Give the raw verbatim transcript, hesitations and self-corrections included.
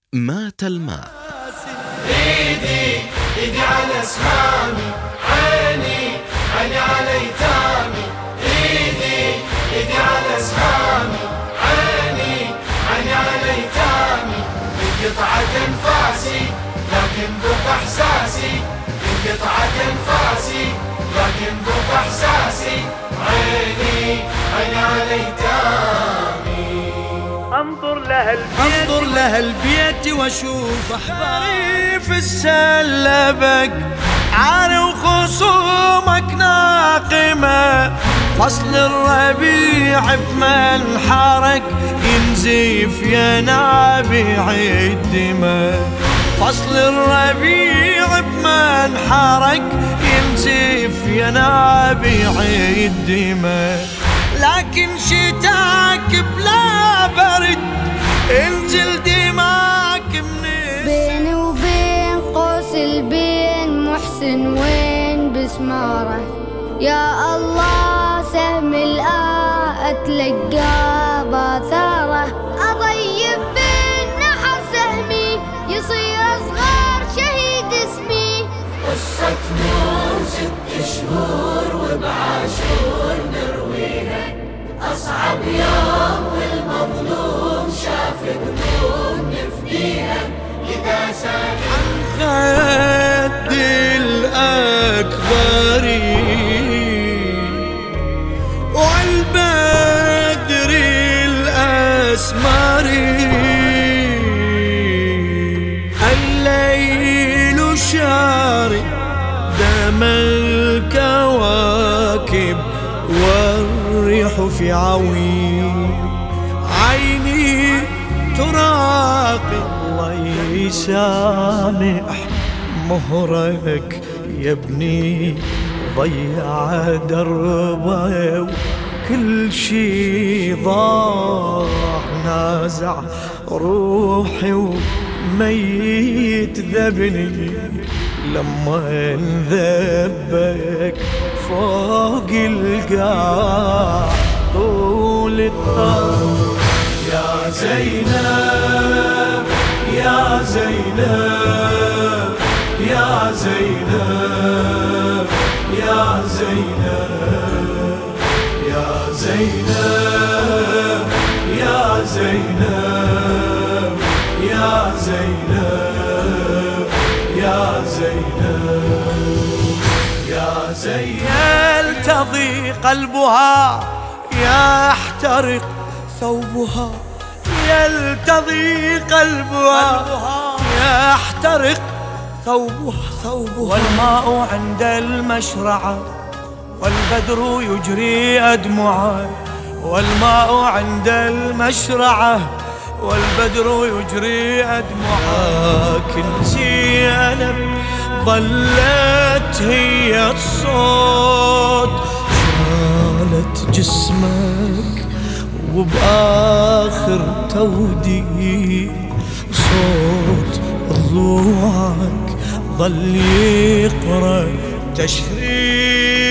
مات الماء. ايدي ايدي على اسهامي، عيني عيني على ايتامي. ايدي ايدي على اسهامي، عيني عيني على ايتامي. انقطعت انفاسي لكن بقى احساسي، انقطعت انفاسي لكن بقى احساسي. عيني عيني على ايتامي. انظر لها البيت انظر لها البيت واشوف احباري في السلبك، عاني وخصومك ناقمة. فصل الربيع بمنحرك ينزف يا نابع الدماء. فصل الربيع بمنحرك ينزف يا نابع الدماء. لكن شتاك بلا برد انزل دماك من بيني وبين قوس البين محسن وين بسماره. يا الله سهم الآه اتلقى باثاره. اضيب بالنحر سهمي يصير اصغر شهيد اسمي. قصة نور ست شهور وبعاشور نرويها. أصعب يوم والمظلوم شاف دموم نفديها. إذا سال عن خد الأكبر والبدر الأسمر، الليل شارد دم الكواكب والريح في عويل. عيني تراقي الله يسامح مهرك يا ابني. ضيع دربه وكل شي ضاع. نازع روحي وميت ذبني لما انذبك فوق القاع طول الطرف. يا زينب يا زينب يا زينب يا زينب يا زينب يا زينب يا زينب يا زينب يا زينب. يلتضي قلبها يحترق ثوبها، يلتضي قلبها يحترق ثوبها ثوبها. والماء عند المشرعة والبدر يجري أدمعه. والماء عند المشرعة والبدر يجري أدمعه. كل زينب ظلت هي الصوت، شالت جسمك وبآخر توديع صوت ضلوعك ظل يقرأ تشريع.